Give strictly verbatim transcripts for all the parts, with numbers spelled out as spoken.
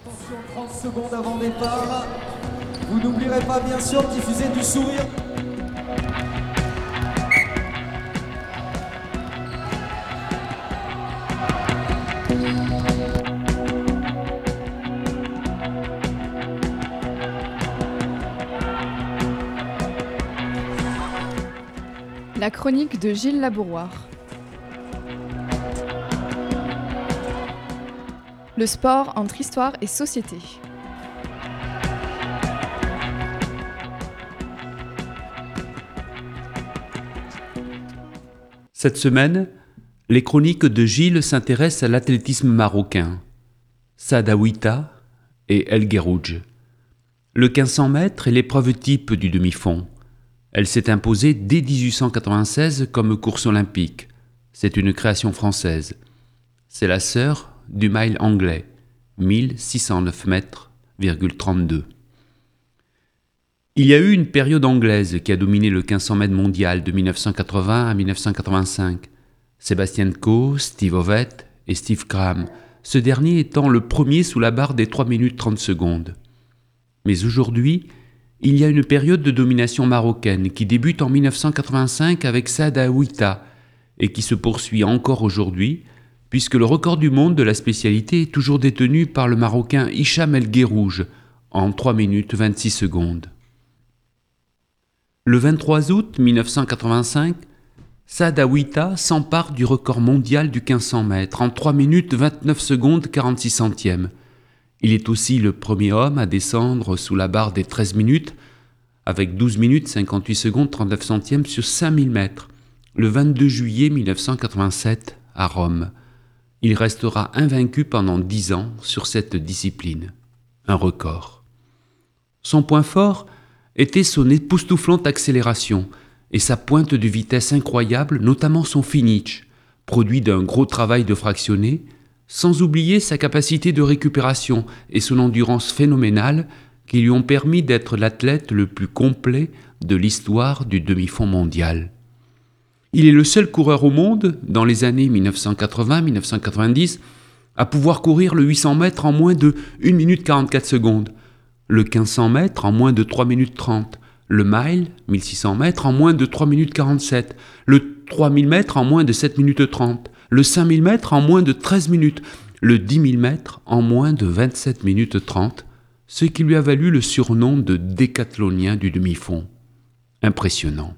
Attention, trente secondes avant départ. Vous n'oublierez pas bien sûr de diffuser du sourire. La chronique de Gilles Labouroire. Le sport entre histoire et société. Cette semaine, les chroniques de Gilles s'intéressent à l'athlétisme marocain, Saad Aouita et El Guerrouj. Le quinze cents mètres est l'épreuve type du demi-fond. Elle s'est imposée dès dix-huit cent quatre-vingt-seize comme course olympique. C'est une création française. C'est la sœur du mile anglais, mille six cent neuf mètres, trente-deux. Il y a eu une période anglaise qui a dominé le quinze cents mètres mondial de mille neuf cent quatre-vingts à mille neuf cent quatre-vingt-cinq. Sebastian Coe, Steve Ovett et Steve Cram, ce dernier étant le premier sous la barre des trois minutes trente secondes. Mais aujourd'hui, il y a une période de domination marocaine qui débute en mille neuf cent quatre-vingt-cinq avec Saad Aouita et qui se poursuit encore aujourd'hui, puisque le record du monde de la spécialité est toujours détenu par le Marocain Hicham El Guerrouj en trois minutes vingt-six secondes. Le vingt-trois août mille neuf cent quatre-vingt-cinq, Saad Aouita s'empare du record mondial du quinze cents mètres en trois minutes vingt-neuf secondes quarante-six centièmes. Il est aussi le premier homme à descendre sous la barre des treize minutes, avec douze minutes cinquante-huit secondes trente-neuf centièmes sur cinq mille mètres, le vingt-deux juillet mille neuf cent quatre-vingt-sept à Rome. Il restera invaincu pendant dix ans sur cette discipline. Un record. Son point fort était son époustouflante accélération et sa pointe de vitesse incroyable, notamment son finish, produit d'un gros travail de fractionné, sans oublier sa capacité de récupération et son endurance phénoménale qui lui ont permis d'être l'athlète le plus complet de l'histoire du demi-fond mondial. Il est le seul coureur au monde, dans les années mille neuf cent quatre-vingts à mille neuf cent quatre-vingt-dix, à pouvoir courir le huit cents mètres en moins de une minute quarante-quatre secondes, le quinze cents mètres en moins de trois minutes trente, le mile, mille six cents mètres en moins de trois minutes quarante-sept, le trois mille mètres en moins de sept minutes trente, le cinq mille mètres en moins de treize minutes, le dix mille mètres en moins de vingt-sept minutes trente, ce qui lui a valu le surnom de décathlonien du demi-fond. Impressionnant.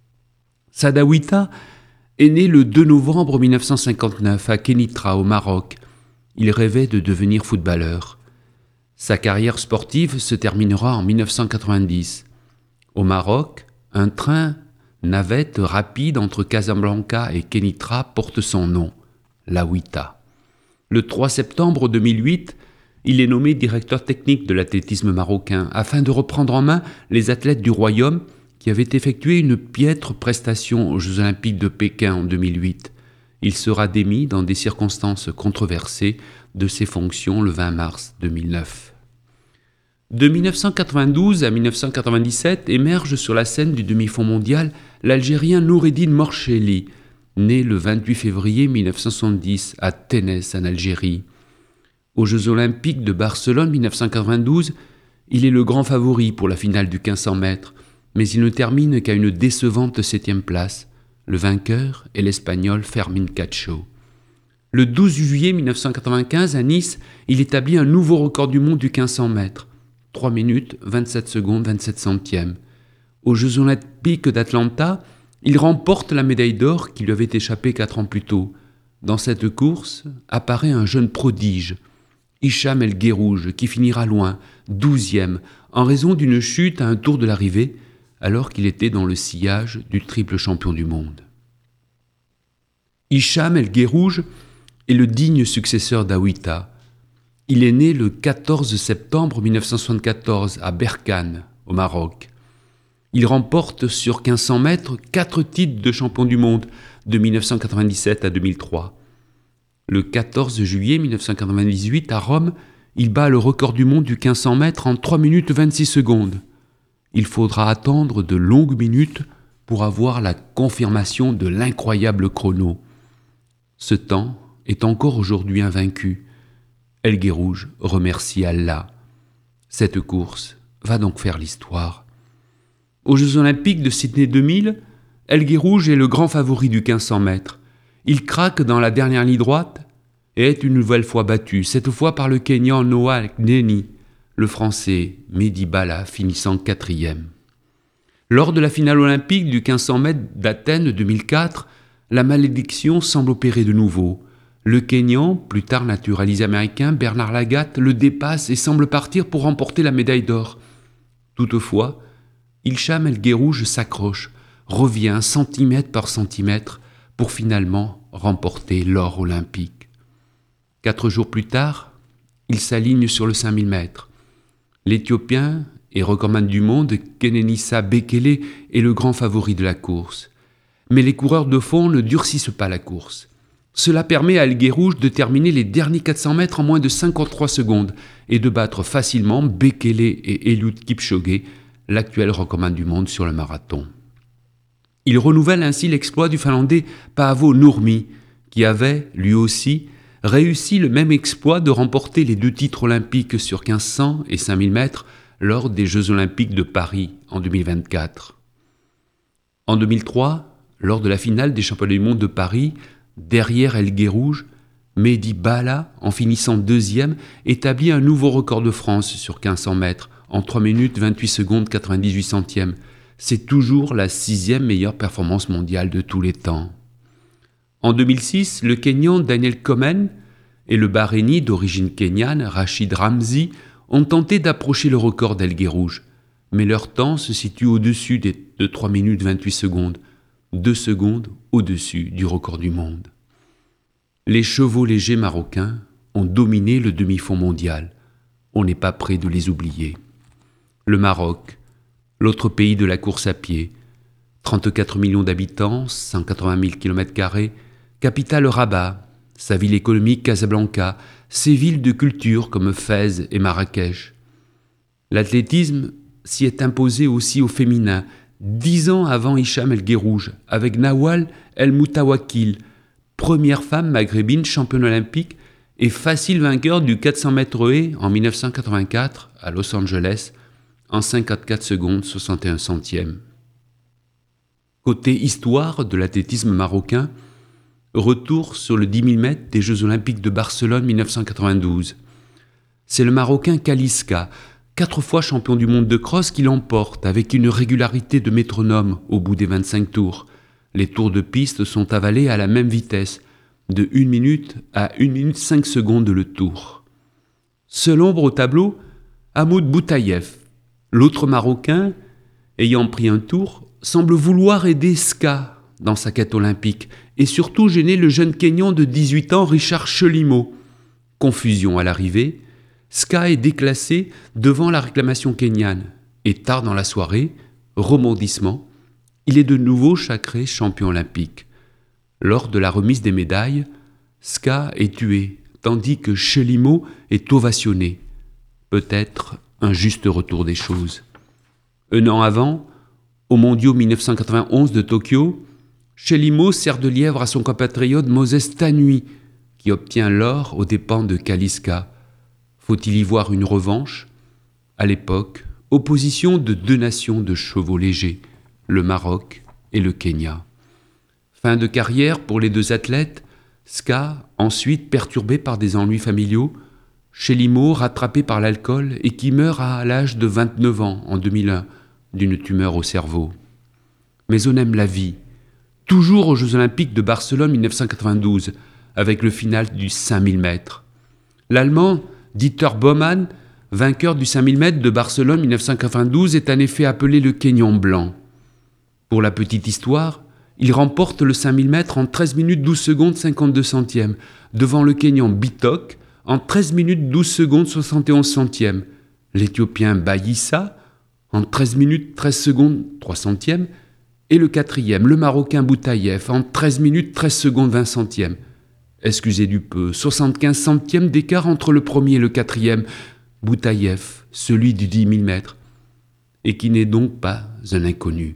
Saad Aouita est né le deux novembre mille neuf cent cinquante-neuf à Kénitra, au Maroc. Il rêvait de devenir footballeur. Sa carrière sportive se terminera en mille neuf cent quatre-vingt-dix. Au Maroc, un train navette rapide entre Casablanca et Kénitra porte son nom, l'Aouita. Le trois septembre deux mille huit, il est nommé directeur technique de l'athlétisme marocain afin de reprendre en main les athlètes du royaume qui avaient effectué une piètre prestation aux Jeux olympiques de Pékin en deux mille huit. Il sera démis dans des circonstances controversées de ses fonctions le vingt mars deux mille neuf. De mille neuf cent quatre-vingt-douze à mille neuf cent quatre-vingt-dix-sept émerge sur la scène du demi-fond mondial l'Algérien Noureddine Morcheli, né le vingt-huit février mille neuf cent soixante-dix à Ténès en Algérie. Aux Jeux olympiques de Barcelone mille neuf cent quatre-vingt-douze, il est le grand favori pour la finale du quinze cents mètres, mais il ne termine qu'à une décevante septième place. Le vainqueur est l'Espagnol Fermín Cacho. Le douze juillet mille neuf cent quatre-vingt-quinze, à Nice, il établit un nouveau record du monde du quinze cents mètres, trois minutes vingt-sept secondes vingt-sept centièmes. Aux Jeux olympiques d'Atlanta, il remporte la médaille d'or qui lui avait échappé quatre ans plus tôt. Dans cette course apparaît un jeune prodige, Hicham El Guerrouj, qui finira loin, douzième, en raison d'une chute à un tour de l'arrivée, alors qu'il était dans le sillage du triple champion du monde. Hicham El Guerrouj est le digne successeur d'Aouita. Il est né le quatorze septembre mille neuf cent soixante-quatorze à Berkane, au Maroc. Il remporte sur quinze cents mètres quatre titres de champion du monde de mille neuf cent quatre-vingt-dix-sept à deux mille trois. Le quatorze juillet mille neuf cent quatre-vingt-dix-huit, à Rome, il bat le record du monde du quinze cents mètres en trois minutes vingt-six secondes. Il faudra attendre de longues minutes pour avoir la confirmation de l'incroyable chrono. Ce temps est encore aujourd'hui invaincu. El Guerrouj remercie Allah. Cette course va donc faire l'histoire. Aux Jeux Olympiques de Sydney deux mille, El Guerrouj est le grand favori du quinze cents mètres. Il craque dans la dernière ligne droite et est une nouvelle fois battu, cette fois par le Kenyan Noah Gneni, le Français Mehdi Bala finissant quatrième. Lors de la finale olympique du quinze cents mètres d'Athènes deux mille quatre, la malédiction semble opérer de nouveau. Le Kenyan, plus tard naturalisé américain, Bernard Lagat, le dépasse et semble partir pour remporter la médaille d'or. Toutefois, Hicham El Guerrouj s'accroche, revient centimètre par centimètre pour finalement remporter l'or olympique. Quatre jours plus tard, il s'aligne sur le cinq mille mètres. L'Éthiopien et recordman du monde, Kenenisa Bekele, est le grand favori de la course. Mais les coureurs de fond ne durcissent pas la course. Cela permet à El Guerrouj de terminer les derniers quatre cents mètres en moins de cinquante-trois secondes et de battre facilement Bekele et Eliud Kipchoge, l'actuel recordman du monde sur le marathon. Il renouvelle ainsi l'exploit du Finlandais Paavo Nurmi, qui avait, lui aussi, réussi le même exploit de remporter les deux titres olympiques sur quinze cents et cinq mille mètres lors des Jeux olympiques de Paris en deux mille vingt-quatre. En deux mille trois, lors de la finale des championnats du monde de Paris, derrière El Guerrouj, Mehdi Bala, en finissant deuxième, établit un nouveau record de France sur quinze cents mètres en trois minutes vingt-huit secondes quatre-vingt-dix-huit centièmes. C'est toujours la sixième meilleure performance mondiale de tous les temps. En deux mille six, le Kenyan Daniel Komen et le Bahreïni d'origine kenyane Rachid Ramzi ont tenté d'approcher le record d'El Guerrouj, mais leur temps se situe au-dessus de trois minutes vingt-huit secondes, deux secondes au-dessus du record du monde. Les chevaux légers marocains ont dominé le demi-fond mondial. On n'est pas près de les oublier. Le Maroc, l'autre pays de la course à pied, trente-quatre millions d'habitants, cent quatre-vingt mille kilomètres carrés, capitale Rabat, sa ville économique Casablanca, ses villes de culture comme Fès et Marrakech. L'athlétisme s'y est imposé aussi au féminin, dix ans avant Hicham El Guerrouj, avec Nawal El Moutawakil, première femme maghrébine championne olympique et facile vainqueur du quatre cents mètres haies en dix-neuf cent quatre-vingt-quatre à Los Angeles en cinquante-quatre secondes soixante et un centièmes. Côté histoire de l'athlétisme marocain, retour sur le dix mille mètres des Jeux olympiques de Barcelone dix-neuf cent quatre-vingt-douze. C'est le Marocain Kaliska, quatre fois champion du monde de cross, qui l'emporte avec une régularité de métronome au bout des vingt-cinq tours. Les tours de piste sont avalés à la même vitesse, de une minute à une minute cinq secondes le tour. Seul ombre au tableau, Hamoud Boutaïef, l'autre Marocain, ayant pris un tour, semble vouloir aider Ska dans sa quête olympique et surtout gêner le jeune Kenyan de dix-huit ans Richard Chelimo. Confusion à l'arrivée, Ska est déclassé devant la réclamation kenyane et tard dans la soirée, rebondissement, il est de nouveau sacré champion olympique. Lors de la remise des médailles, Ska est tué tandis que Chelimo est ovationné. Peut-être un juste retour des choses. Un an avant, aux mondiaux dix-neuf cent quatre-vingt-onze de Tokyo, Chelimo sert de lièvre à son compatriote Moses Tanui, qui obtient l'or aux dépens de Kaliska. Faut-il y voir une revanche ? À l'époque, opposition de deux nations de chevaux légers, le Maroc et le Kenya. Fin de carrière pour les deux athlètes, Ska, ensuite perturbé par des ennuis familiaux, Chelimo rattrapé par l'alcool et qui meurt à l'âge de vingt-neuf ans en deux mille un d'une tumeur au cerveau. Mais on aime la vie. Toujours aux Jeux Olympiques de Barcelone dix-neuf cent quatre-vingt-douze, avec le final du cinq mille mètres. L'Allemand Dieter Baumann, vainqueur du cinq mille mètres de Barcelone dix-neuf cent quatre-vingt-douze, est en effet appelé le Kenyan blanc. Pour la petite histoire, il remporte le cinq mille mètres en treize minutes douze secondes cinquante-deux centièmes, devant le Kenyan Bitok en treize minutes douze secondes soixante et onze centièmes, l'Éthiopien Bayissa en treize minutes treize secondes trois centièmes, et le quatrième, le Marocain Boutaïef, en treize minutes treize secondes vingt centièmes. Excusez du peu, soixante-quinze centièmes d'écart entre le premier et le quatrième, Boutaïef, celui du dix mille mètres, et qui n'est donc pas un inconnu.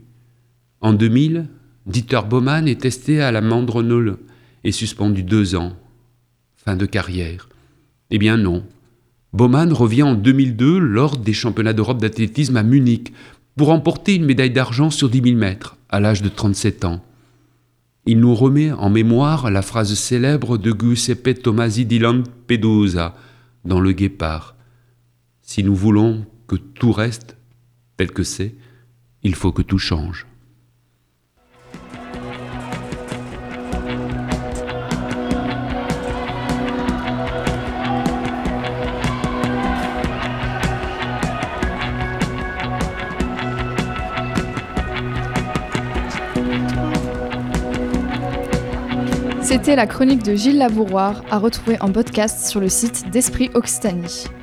En deux mille, Dieter Baumann est testé à la mandronole et suspendu deux ans. Fin de carrière. Eh bien non. Baumann revient en deux mille deux lors des championnats d'Europe d'athlétisme à Munich pour remporter une médaille d'argent sur dix mille mètres à l'âge de trente-sept ans. Il nous remet en mémoire la phrase célèbre de Giuseppe Tomasi di Lampedusa dans Le Guépard. Si nous voulons que tout reste tel que c'est, il faut que tout change. C'était la chronique de Gilles Labouroire à retrouver en podcast sur le site d'Esprit Occitanie.